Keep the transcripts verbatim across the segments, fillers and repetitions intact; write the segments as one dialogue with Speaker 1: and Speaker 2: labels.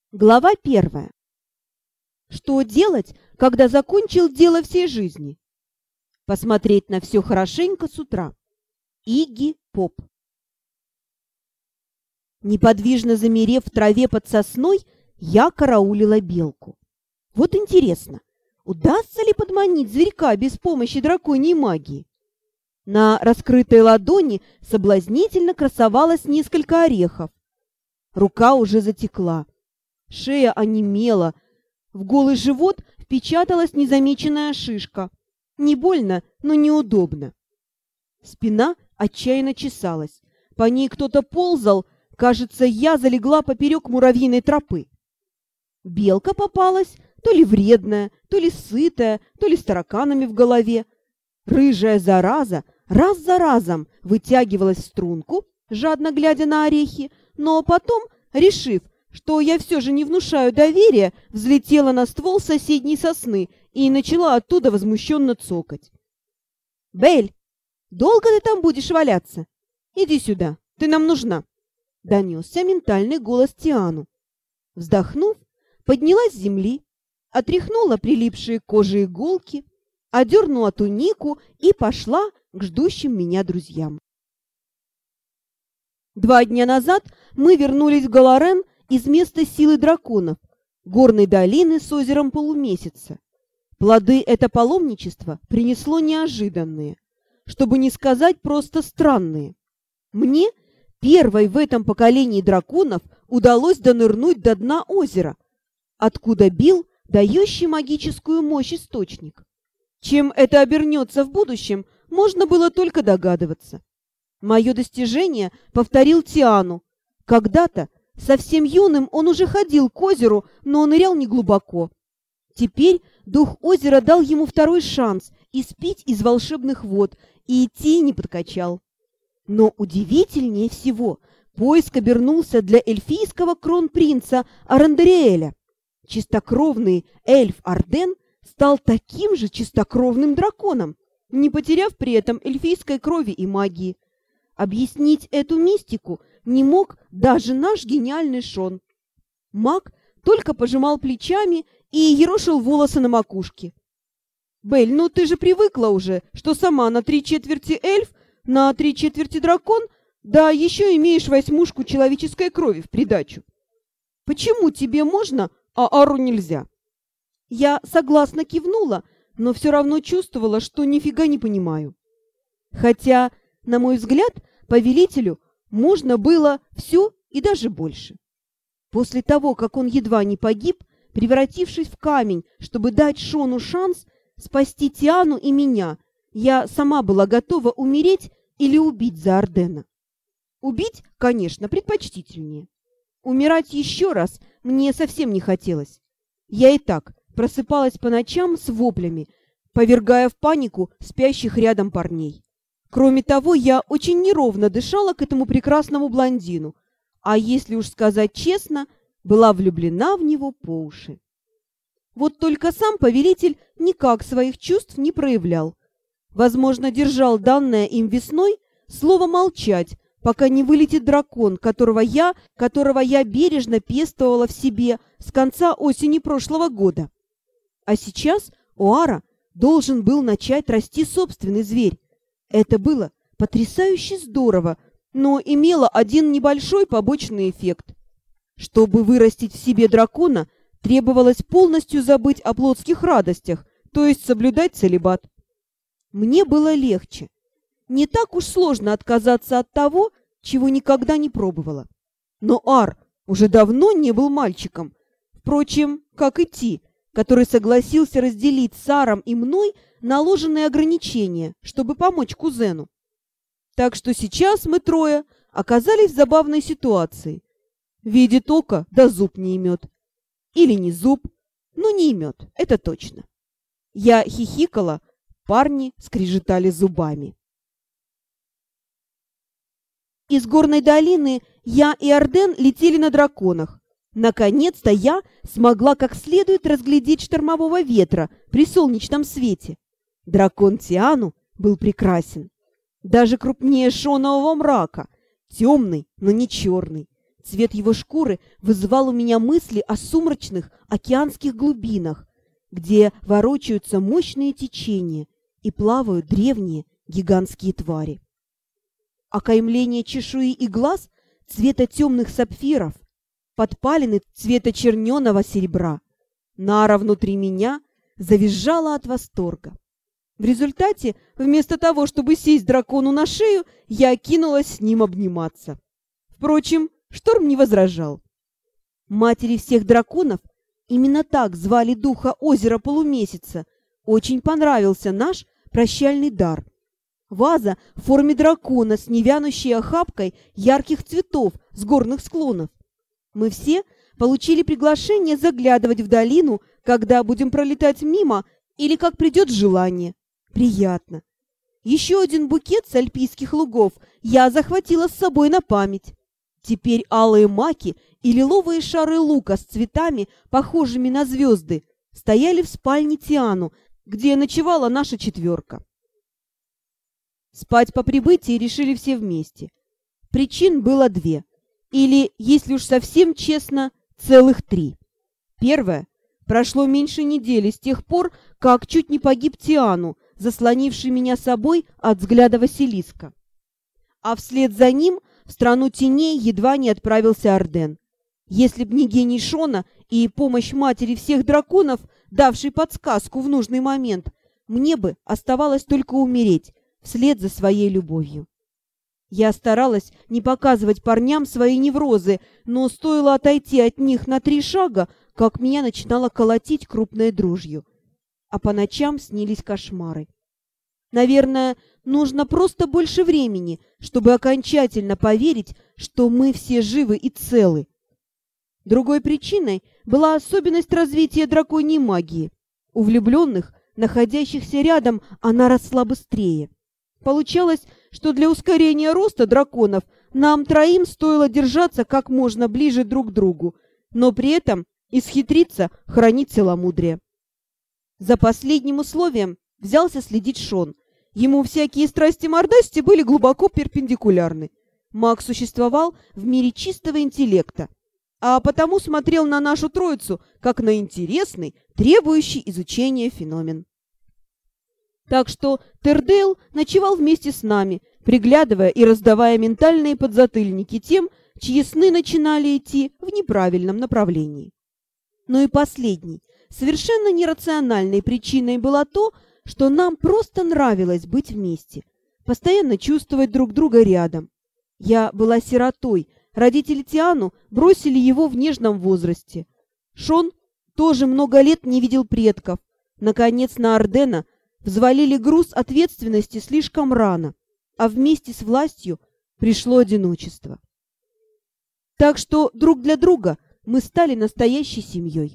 Speaker 1: Глава первая. Что делать, когда закончил дело всей жизни? Посмотреть на все хорошенько с утра. Игги Поп. Неподвижно замерев в траве под сосной, я караулила белку. Вот интересно, удастся ли подманить зверька без помощи драконьей магии? На раскрытой ладони соблазнительно красовалось несколько орехов. Рука уже затекла. Шея онемела, в голый живот впечаталась незамеченная шишка. Не больно, но неудобно. Спина отчаянно чесалась. По ней кто-то ползал, кажется, я залегла поперек муравьиной тропы. Белка попалась, то ли вредная, то ли сытая, то ли с тараканами в голове. Рыжая зараза раз за разом вытягивалась в струнку, жадно глядя на орехи, но потом, решив, что я все же не внушаю доверия, взлетела на ствол соседней сосны и начала оттуда возмущенно цокать. «Бель, долго ты там будешь валяться? Иди сюда, ты нам нужна!» — донесся ментальный голос Тиану. Вздохнув, поднялась с земли, отряхнула прилипшие к коже иголки, одернула тунику и пошла к ждущим меня друзьям. Два дня назад мы вернулись в Галарен из места силы драконов, горной долины с озером полумесяца. Плоды это паломничество принесло неожиданные, чтобы не сказать просто странные. Мне, первой в этом поколении драконов, удалось донырнуть до дна озера, откуда бил дающий магическую мощь источник. Чем это обернется в будущем, можно было только догадываться. Мое достижение повторил Тиану. Когда-то, совсем юным, он уже ходил к озеру, но нырял неглубоко. Теперь дух озера дал ему второй шанс испить из волшебных вод и идти не подкачал. Но удивительнее всего поиск обернулся для эльфийского кронпринца Арандериэля. Чистокровный эльф Арден стал таким же чистокровным драконом, не потеряв при этом эльфийской крови и магии. Объяснить эту мистику не мог даже наш гениальный Шон. Маг только пожимал плечами и ерошил волосы на макушке. «Бель, ну ты же привыкла уже, что сама на три четверти эльф, на три четверти дракон, да еще имеешь восьмушку человеческой крови в придачу. Почему тебе можно, а Ару нельзя?» Я согласно кивнула, но все равно чувствовала, что нифига не понимаю. Хотя, на мой взгляд, повелителю можно было все и даже больше. После того, как он едва не погиб, превратившись в камень, чтобы дать Шону шанс спасти Тиану и меня, я сама была готова умереть или убить за Ардена. Убить, конечно, предпочтительнее. Умирать еще раз мне совсем не хотелось. Я и так просыпалась по ночам с воплями, повергая в панику спящих рядом парней. Кроме того, я очень неровно дышала к этому прекрасному блондину, а если уж сказать честно, была влюблена в него по уши. Вот только сам повелитель никак своих чувств не проявлял. Возможно, держал данное им весной слово молчать, пока не вылетит дракон, которого я, которого я бережно пестовала в себе с конца осени прошлого года. А сейчас у Ара должен был начать расти собственный зверь. Это было потрясающе здорово, но имело один небольшой побочный эффект. Чтобы вырастить в себе дракона, требовалось полностью забыть о плотских радостях, то есть соблюдать целибат. Мне было легче. Не так уж сложно отказаться от того, чего никогда не пробовала. Но Ар уже давно не был мальчиком. Впрочем, как и Ти, который согласился разделить с Аром и мной наложенные ограничения, чтобы помочь кузену. Так что сейчас мы трое оказались в забавной ситуации. Видит око, да зуб не имет. Или не зуб, но не имет, это точно. Я хихикала, парни скрежетали зубами. Из горной долины я и Арден летели на драконах. Наконец-то я смогла как следует разглядеть штормового ветра при солнечном свете. Дракон Тиану был прекрасен. Даже крупнее шонового мрака, темный, но не черный. Цвет его шкуры вызывал у меня мысли о сумрачных океанских глубинах, где ворочаются мощные течения и плавают древние гигантские твари. Окаймление чешуи и глаз цвета темных сапфиров, подпалины цвета черненого серебра. Нара внутри меня завизжала от восторга. В результате, вместо того, чтобы сесть дракону на шею, я кинулась с ним обниматься. Впрочем, Шторм не возражал. Матери всех драконов, именно так звали духа озера Полумесяца, очень понравился наш прощальный дар. Ваза в форме дракона с невянущей охапкой ярких цветов с горных склонов. Мы все получили приглашение заглядывать в долину, когда будем пролетать мимо или как придет желание. Приятно. Еще один букет с альпийских лугов я захватила с собой на память. Теперь алые маки и лиловые шары лука с цветами, похожими на звезды, стояли в спальне Тиану, где ночевала наша четверка. Спать по прибытии решили все вместе. Причин было две, или, если уж совсем честно, целых три. Первое. Прошло меньше недели с тех пор, как чуть не погиб Тиану, заслонивший меня собой от взгляда Василиска. А вслед за ним в страну теней едва не отправился Арден. Если б не гений Шона и помощь матери всех драконов, давшей подсказку в нужный момент, мне бы оставалось только умереть вслед за своей любовью. Я старалась не показывать парням свои неврозы, но стоило отойти от них на три шага, как меня начинало колотить крупной дрожью. А по ночам снились кошмары. Наверное, нужно просто больше времени, чтобы окончательно поверить, что мы все живы и целы. Другой причиной была особенность развития драконьей магии. У влюбленных, находящихся рядом, она росла быстрее. Получалось, что для ускорения роста драконов нам троим стоило держаться как можно ближе друг к другу, но при этом исхитриться хранить целомудрие. За последним условием взялся следить Шон. Ему всякие страсти-мордасти были глубоко перпендикулярны. Маг существовал в мире чистого интеллекта, а потому смотрел на нашу троицу как на интересный, требующий изучения феномен. Так что Тердейл ночевал вместе с нами, приглядывая и раздавая ментальные подзатыльники тем, чьи сны начинали идти в неправильном направлении. Но и последней, совершенно нерациональной причиной было то, что нам просто нравилось быть вместе, постоянно чувствовать друг друга рядом. Я была сиротой, родители Тиану бросили его в нежном возрасте. Шон тоже много лет не видел предков. Наконец на Ардена взвалили груз ответственности слишком рано, а вместе с властью пришло одиночество. Так что друг для друга мы стали настоящей семьей.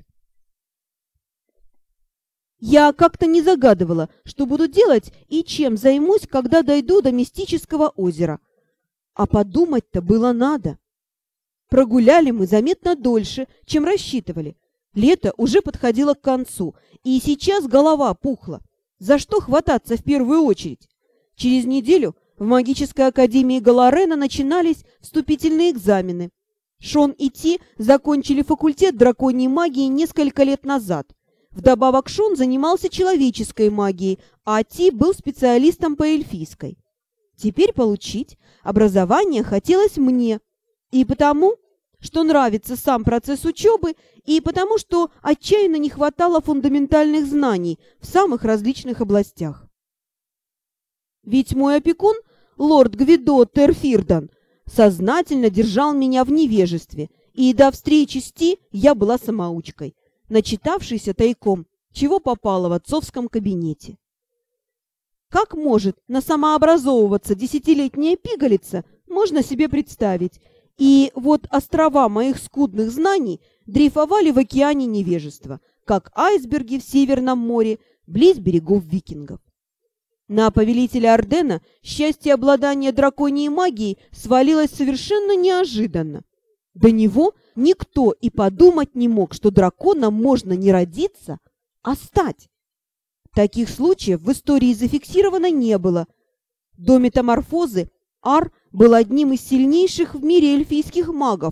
Speaker 1: Я как-то не загадывала, что буду делать и чем займусь, когда дойду до мистического озера. А подумать-то было надо. Прогуляли мы заметно дольше, чем рассчитывали. Лето уже подходило к концу, и сейчас голова пухла. За что хвататься в первую очередь? Через неделю в магической академии Галарена начинались вступительные экзамены. Шон и Ти закончили факультет драконьей магии несколько лет назад. Вдобавок Шон занимался человеческой магией, а Ти был специалистом по эльфийской. Теперь получить образование хотелось мне, и потому, что нравится сам процесс учебы, и потому, что отчаянно не хватало фундаментальных знаний в самых различных областях. Ведь мой опекун, лорд Гвидо Терфирдан, сознательно держал меня в невежестве, и до встречи с Ти я была самоучкой, начитавшейся тайком, чего попало в отцовском кабинете. Как может насамообразовываться десятилетняя пигалица, можно себе представить, и вот острова моих скудных знаний дрейфовали в океане невежества, как айсберги в Северном море, близ берегов викингов. На повелителя Ардена счастье обладания драконьей магией свалилось совершенно неожиданно. До него никто и подумать не мог, что драконом можно не родиться, а стать. Таких случаев в истории зафиксировано не было. До метаморфозы Ар был одним из сильнейших в мире эльфийских магов,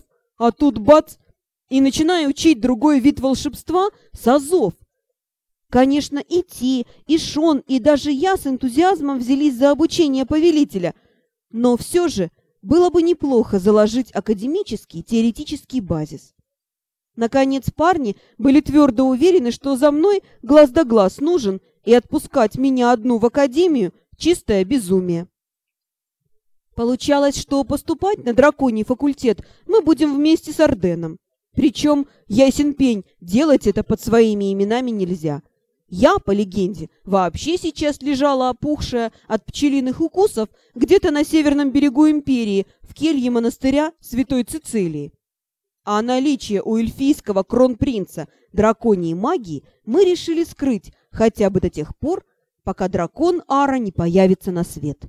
Speaker 1: А тут бац! И начинаю учить другой вид волшебства с азов. Конечно, и Ти, и Шон, и даже я с энтузиазмом взялись за обучение повелителя, но все же было бы неплохо заложить академический теоретический базис. Наконец, парни были твердо уверены, что за мной глаз да глаз нужен, и отпускать меня одну в академию – чистое безумие. Получалось, что поступать на драконий факультет мы будем вместе с Арденом. Причем, ясен пень, делать это под своими именами нельзя. Я, по легенде, вообще сейчас лежала опухшая от пчелиных укусов где-то на северном берегу империи, в келье монастыря Святой Цицилии. А наличие у эльфийского кронпринца драконьей магии мы решили скрыть хотя бы до тех пор, пока дракон Ара не появится на свет.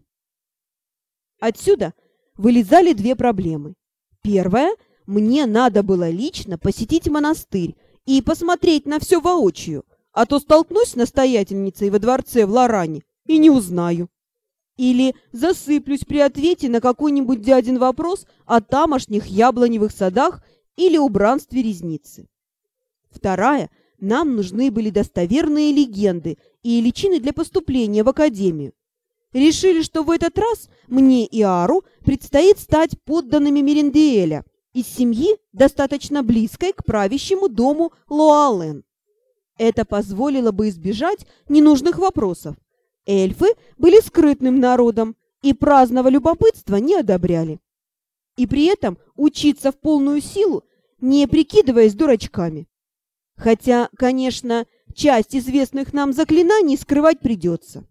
Speaker 1: Отсюда вылезали две проблемы. Первая – мне надо было лично посетить монастырь и посмотреть на все воочию, а то столкнусь с настоятельницей во дворце в Лоране и не узнаю. Или засыплюсь при ответе на какой-нибудь дядин вопрос о тамошних яблоневых садах или убранстве Резницы. Вторая – нам нужны были достоверные легенды и личины для поступления в академию. Решили, что в этот раз мне и Ару предстоит стать подданными Мериндиэля из семьи, достаточно близкой к правящему дому Лоален. Это позволило бы избежать ненужных вопросов. Эльфы были скрытным народом и праздного любопытства не одобряли. И при этом учиться в полную силу, не прикидываясь дурачками. Хотя, конечно, часть известных нам заклинаний скрывать придется.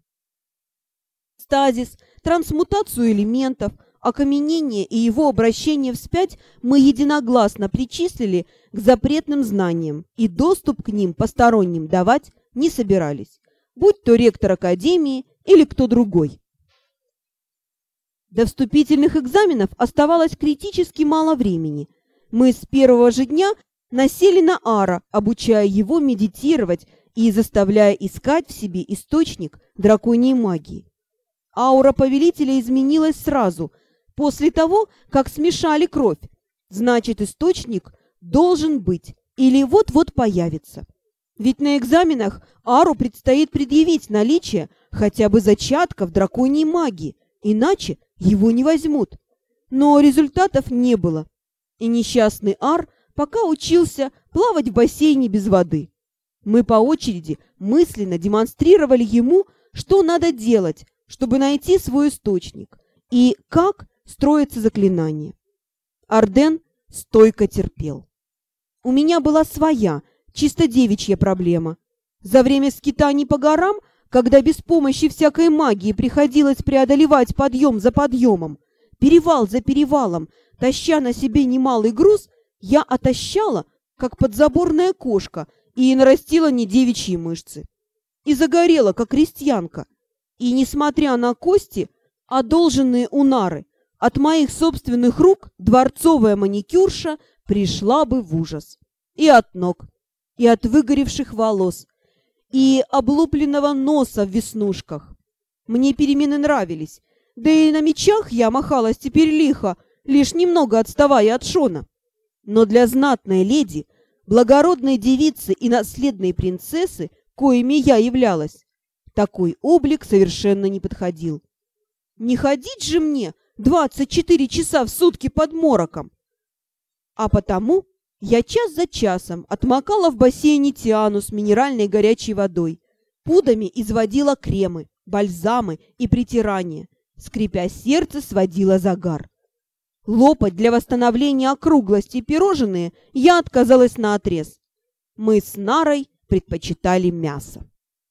Speaker 1: Стазис, трансмутацию элементов, окаменение и его обращение вспять мы единогласно причислили к запретным знаниям и доступ к ним посторонним давать не собирались, будь то ректор академии или кто другой. До вступительных экзаменов оставалось критически мало времени. Мы с первого же дня насели на Ара, обучая его медитировать и заставляя искать в себе источник драконьей магии. Аура повелителя изменилась сразу, после того, как смешали кровь. Значит, источник должен быть или вот-вот появится. Ведь на экзаменах Ару предстоит предъявить наличие хотя бы зачатков драконьей магии, иначе его не возьмут. Но результатов не было, и несчастный Ар пока учился плавать в бассейне без воды. Мы по очереди мысленно демонстрировали ему, что надо делать, чтобы найти свой источник, и как строится заклинание. Арден стойко терпел. У меня была своя, чисто девичья проблема. За время скитаний по горам, когда без помощи всякой магии приходилось преодолевать подъем за подъемом, перевал за перевалом, таща на себе немалый груз, я отощала, как подзаборная кошка, и нарастила не девичьи мышцы. И загорела, как крестьянка. И, несмотря на кости, одолженные у Нары, от моих собственных рук дворцовая маникюрша пришла бы в ужас. И от ног, и от выгоревших волос, и облупленного носа в веснушках. Мне перемены нравились, да и на мечах я махалась теперь лихо, лишь немного отставая от Шона. Но для знатной леди, благородной девицы и наследной принцессы, коими я являлась, такой облик совершенно не подходил. Не ходить же мне двадцать четыре часа в сутки под мороком. А потому я час за часом отмокала в бассейне Тиану с минеральной горячей водой, пудами изводила кремы, бальзамы и притирания, скрипя сердце, сводила загар. Лопать для восстановления округлости пирожные я отказалась наотрез. Мы с Нарой предпочитали мясо.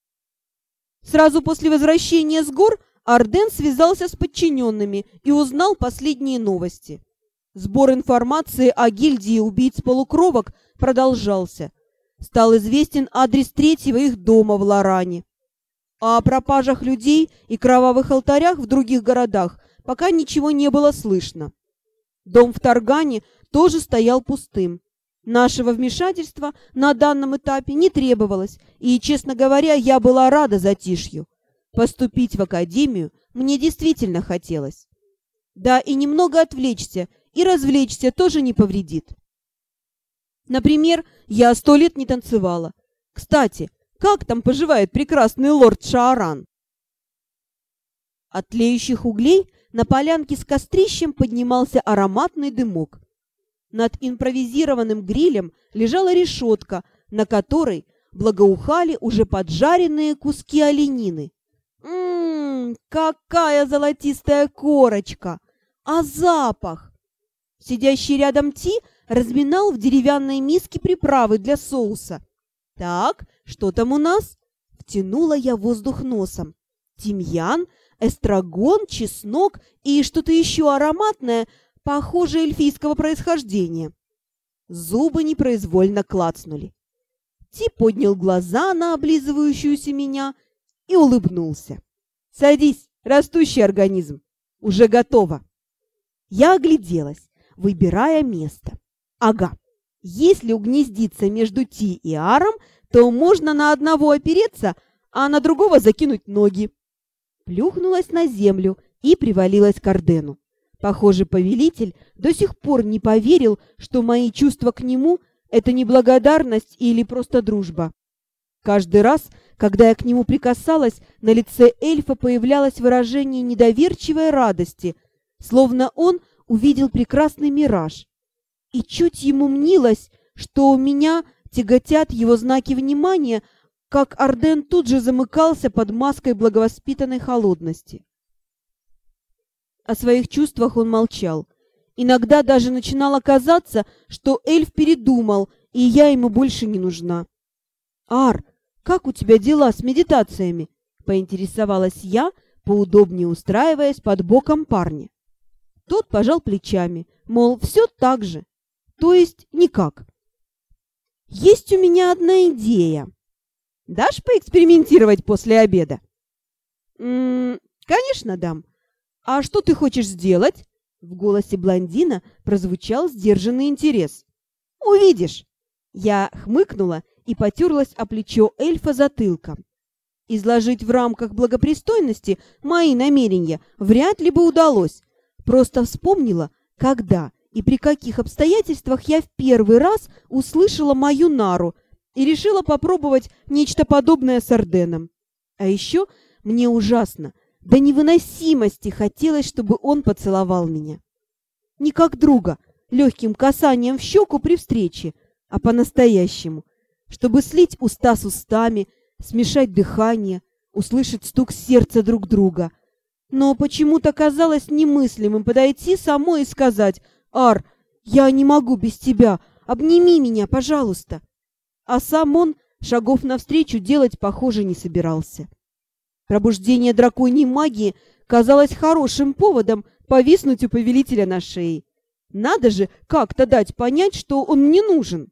Speaker 1: Сразу после возвращения с гор Арден связался с подчиненными и узнал последние новости. Сбор информации о гильдии убийц-полукровок продолжался. Стал известен адрес третьего их дома в Лоране. А о пропажах людей и кровавых алтарях в других городах пока ничего не было слышно. Дом в Таргане тоже стоял пустым. Нашего вмешательства на данном этапе не требовалось, и, честно говоря, я была рада затишью. Поступить в академию мне действительно хотелось. Да, и немного отвлечься и развлечься тоже не повредит. Например, я сто лет не танцевала. Кстати, как там поживает прекрасный лорд Шааран? От тлеющих углей на полянке с кострищем поднимался ароматный дымок. Над импровизированным грилем лежала решетка, на которой благоухали уже поджаренные куски оленины. Ммм, какая золотистая корочка! А запах! Сидящий рядом Ти разминал в деревянной миске приправы для соуса. «Так, что там у нас?» Втянула я воздух носом. Тимьян, эстрагон, чеснок и что-то еще ароматное, похоже, эльфийского происхождения. Зубы непроизвольно клацнули. Ти поднял глаза на облизывающуюся меня и улыбнулся. «Садись, растущий организм. Уже готово». Я огляделась, выбирая место. Ага, если угнездиться между Ти и Аром, то можно на одного опереться, а на другого закинуть ноги. Плюхнулась на землю и привалилась к Ардену. Похоже, повелитель до сих пор не поверил, что мои чувства к нему — это не благодарность или просто дружба. Каждый раз, когда я к нему прикасалась, на лице эльфа появлялось выражение недоверчивой радости, словно он увидел прекрасный мираж. И чуть ему мнилось, что у меня тяготят его знаки внимания, как Арден тут же замыкался под маской благовоспитанной холодности. О своих чувствах он молчал. Иногда даже начинало казаться, что эльф передумал, и я ему больше не нужна. «Ар, как у тебя дела с медитациями?» — поинтересовалась я, поудобнее устраиваясь под боком парня. Тот пожал плечами, мол, все так же. То есть никак. «Есть у меня одна идея. Дашь поэкспериментировать после обеда?» «М-м, конечно, дам. А что ты хочешь сделать?» В голосе блондина прозвучал сдержанный интерес. «Увидишь!» Я хмыкнула и потерлась о плечо эльфа затылком. Изложить в рамках благопристойности мои намерения вряд ли бы удалось. Просто вспомнила, когда и при каких обстоятельствах я в первый раз услышала мою нару и решила попробовать нечто подобное с Арденом. А еще мне ужасно, до невыносимости хотелось, чтобы он поцеловал меня. Не как друга, легким касанием в щеку при встрече, а по-настоящему, чтобы слить уста с устами, смешать дыхание, услышать стук сердца друг друга. Но почему-то казалось немыслимым подойти самой и сказать: «Ар, я не могу без тебя, обними меня, пожалуйста». А сам он шагов навстречу делать, похоже, не собирался. Пробуждение драконьей магии казалось хорошим поводом повиснуть у повелителя на шее. Надо же как-то дать понять, что он мне нужен.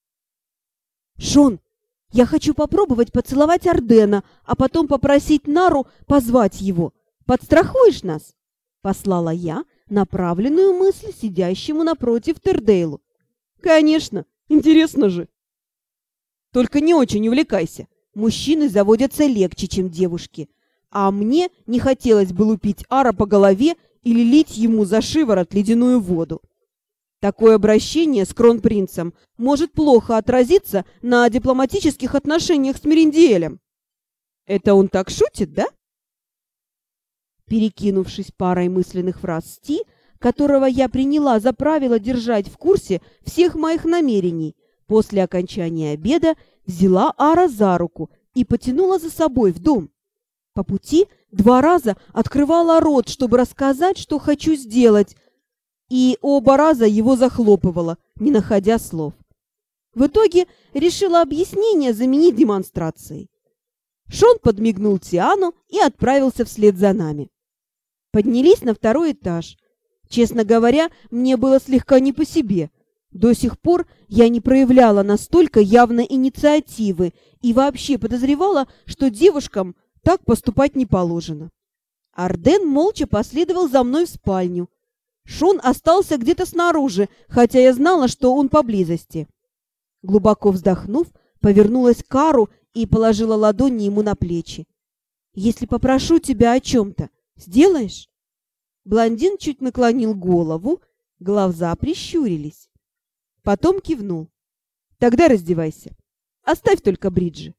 Speaker 1: «Шон, я хочу попробовать поцеловать Ардена, а потом попросить Нару позвать его. Подстрахуешь нас?» — послала я направленную мысль сидящему напротив Тердейлу. «Конечно, интересно же. Только не очень увлекайся. Мужчины заводятся легче, чем девушки. А мне не хотелось бы лупить Ара по голове или лить ему за шиворот ледяную воду. Такое обращение с кронпринцем может плохо отразиться на дипломатических отношениях с Мериндиэлем». «Это он так шутит, да?» Перекинувшись парой мысленных фраз с Ти, которого я приняла за правило держать в курсе всех моих намерений, после окончания обеда взяла Ара за руку и потянула за собой в дом. По пути два раза открывала рот, чтобы рассказать, что хочу сделать, и оба раза его захлопывала, не находя слов. В итоге решила объяснение заменить демонстрацией. Шон подмигнул Тиану и отправился вслед за нами. Поднялись на второй этаж. Честно говоря, мне было слегка не по себе. До сих пор я не проявляла настолько явной инициативы и вообще подозревала, что девушкам так поступать не положено. Арден молча последовал за мной в спальню. Шон остался где-то снаружи, хотя я знала, что он поблизости. Глубоко вздохнув, повернулась к Ару и положила ладони ему на плечи. «Если попрошу тебя о чем-то, сделаешь?» Блондин чуть наклонил голову, глаза прищурились. Потом кивнул. Тогда раздевайся. Оставь только бриджи.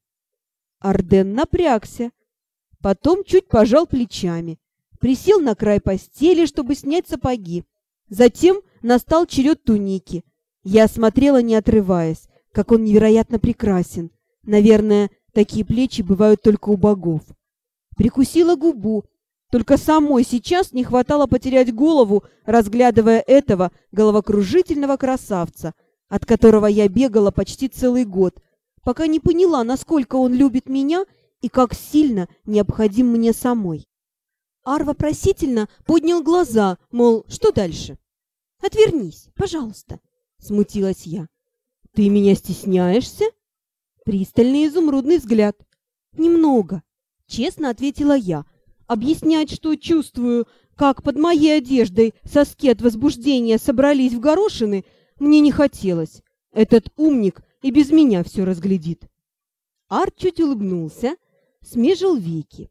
Speaker 1: Арден напрягся. Потом чуть пожал плечами. Присел на край постели, чтобы снять сапоги. Затем настал черед туники. Я смотрела, не отрываясь, как он невероятно прекрасен. Наверное, такие плечи бывают только у богов. Прикусила губу. Только самой сейчас не хватало потерять голову, разглядывая этого головокружительного красавца, от которого я бегала почти целый год, пока не поняла, насколько он любит меня и как сильно необходим мне самой. Ар вопросительно поднял глаза, мол, что дальше? «Отвернись, пожалуйста», — смутилась я. «Ты меня стесняешься?» Пристальный изумрудный взгляд. «Немного», — честно ответила я. Объяснять, что чувствую, как под моей одеждой соски от возбуждения собрались в горошины, мне не хотелось. Этот умник и без меня все разглядит. Ар чуть улыбнулся, смежил веки.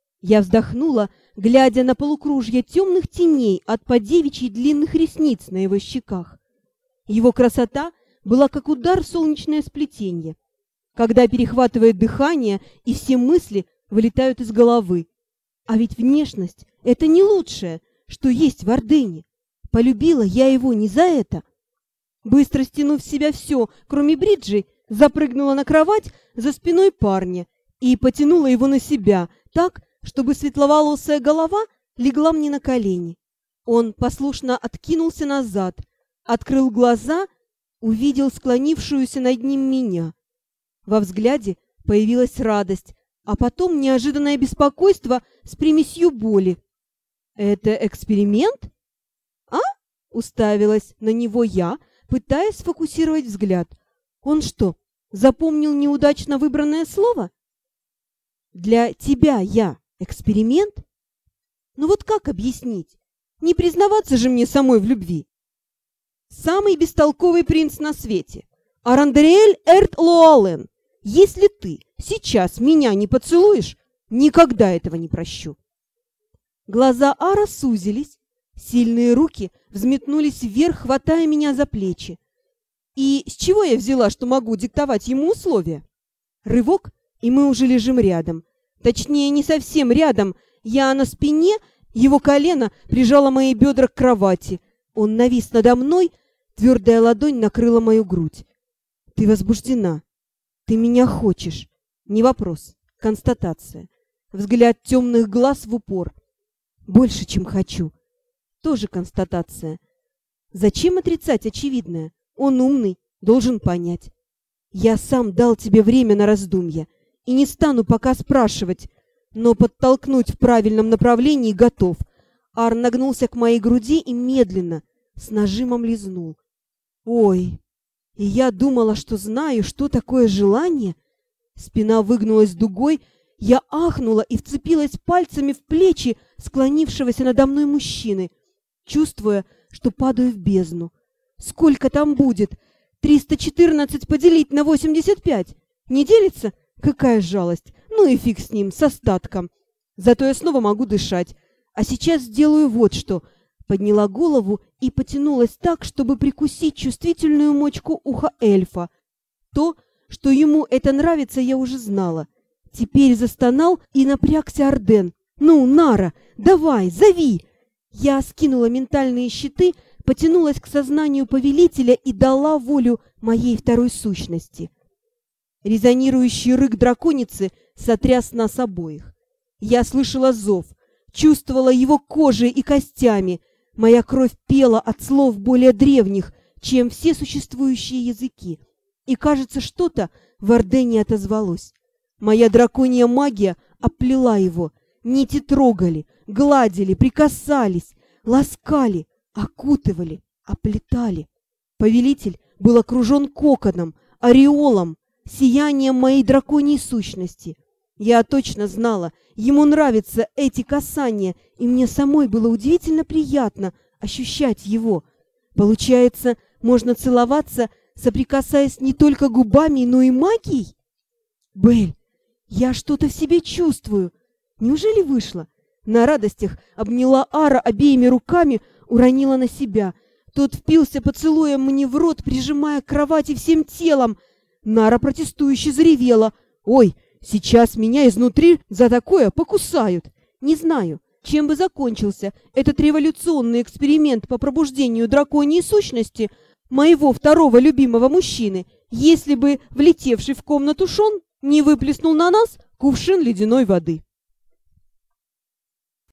Speaker 1: Я вздохнула, глядя на полукружье темных теней от подевичьи длинных ресниц на его щеках. Его красота была как удар в солнечное сплетенье, когда перехватывает дыхание и все мысли вылетают из головы. А ведь внешность — это не лучшее, что есть в Ардене. Полюбила я его не за это. Быстро стянув с себя все, кроме бриджей, запрыгнула на кровать за спиной парня и потянула его на себя так, чтобы светловолосая голова легла мне на колени. Он послушно откинулся назад, открыл глаза, увидел склонившуюся над ним меня. Во взгляде появилась радость, а потом неожиданное беспокойство с примесью боли. «Это эксперимент?» «А?» — уставилась на него я, пытаясь сфокусировать взгляд. «Он что, запомнил неудачно выбранное слово?» «Для тебя я эксперимент? Ну вот как объяснить? Не признаваться же мне самой в любви?» «Самый бестолковый принц на свете, Арандриэль Эрт Лоален. Если ты сейчас меня не поцелуешь, никогда этого не прощу». Глаза Ара сузились, сильные руки взметнулись вверх, хватая меня за плечи. И с чего я взяла, что могу диктовать ему условия? Рывок, и мы уже лежим рядом. Точнее, не совсем рядом. Я на спине, его колено прижало мои бедра к кровати. Он навис надо мной, твердая ладонь накрыла мою грудь. «Ты возбуждена. Ты меня хочешь». Не вопрос, констатация. Взгляд темных глаз в упор. «Больше, чем хочу». Тоже констатация. Зачем отрицать очевидное? Он умный, должен понять. Я сам дал тебе время на раздумья и не стану пока спрашивать, но подтолкнуть в правильном направлении готов. Ар нагнулся к моей груди и медленно, с нажимом лизнул. Ой, и я думала, что знаю, что такое желание. Спина выгнулась дугой, я ахнула и вцепилась пальцами в плечи склонившегося надо мной мужчины, чувствуя, что падаю в бездну. Сколько там будет? триста четырнадцать поделить на восемьдесят пять? Не делится? Какая жалость! Ну и фиг с ним, с остатком. Зато я снова могу дышать. А сейчас сделаю вот что. Подняла голову и потянулась так, чтобы прикусить чувствительную мочку уха эльфа. То, что ему это нравится, я уже знала. Теперь застонал и напрягся Арден. «Ну, Нара, давай, зови!» Я скинула ментальные щиты, потянулась к сознанию повелителя и дала волю моей второй сущности. Резонирующий рык драконицы сотряс нас обоих. Я слышала зов, чувствовала его кожей и костями. Моя кровь пела от слов более древних, чем все существующие языки. И, кажется, что-то в Ардене отозвалось. Моя драконья магия оплела его. Нити трогали, гладили, прикасались, ласкали, окутывали, оплетали. Повелитель был окружен коконом, ореолом, сиянием моей драконьей сущности. Я точно знала, ему нравятся эти касания, и мне самой было удивительно приятно ощущать его. Получается, можно целоваться, соприкасаясь не только губами, но и магией? Бель, я что-то в себе чувствую. Неужели вышло? На радостях обняла Ара обеими руками, уронила на себя. Тот впился поцелуем мне в рот, прижимая к кровати всем телом. Нара протестующе заревела. «Ой, сейчас меня изнутри за такое покусают!» Не знаю, чем бы закончился этот революционный эксперимент по пробуждению драконьей сущности моего второго любимого мужчины, если бы влетевший в комнату Шон не выплеснул на нас кувшин ледяной воды.